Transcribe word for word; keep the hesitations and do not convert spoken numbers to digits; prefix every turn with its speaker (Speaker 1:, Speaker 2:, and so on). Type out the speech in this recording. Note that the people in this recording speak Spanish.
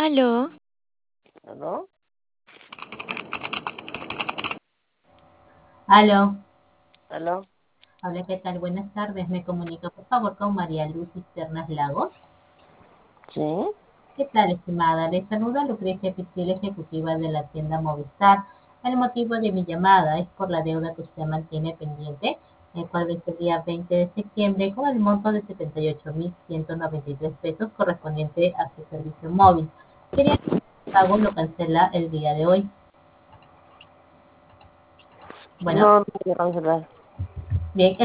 Speaker 1: Aló,
Speaker 2: ¿Aló?
Speaker 3: Aló,
Speaker 2: ¿Aló?
Speaker 3: hola, ¿qué tal? Buenas tardes. Me comunico, por favor, con María Luz Cisternas Lagos.
Speaker 2: ¿Sí?
Speaker 3: ¿Qué tal, estimada? Le saluda Lucrecia Pichil, ejecutiva de la tienda Movistar. El motivo de mi llamada es por la deuda que usted mantiene pendiente, el cual vence el día veinte de septiembre con el monto de setenta y ocho mil ciento noventa y tres pesos correspondiente a su servicio móvil. Quería que el pago lo cancela el día de hoy. Bueno,
Speaker 2: No, no voy a cancelar.
Speaker 3: bien.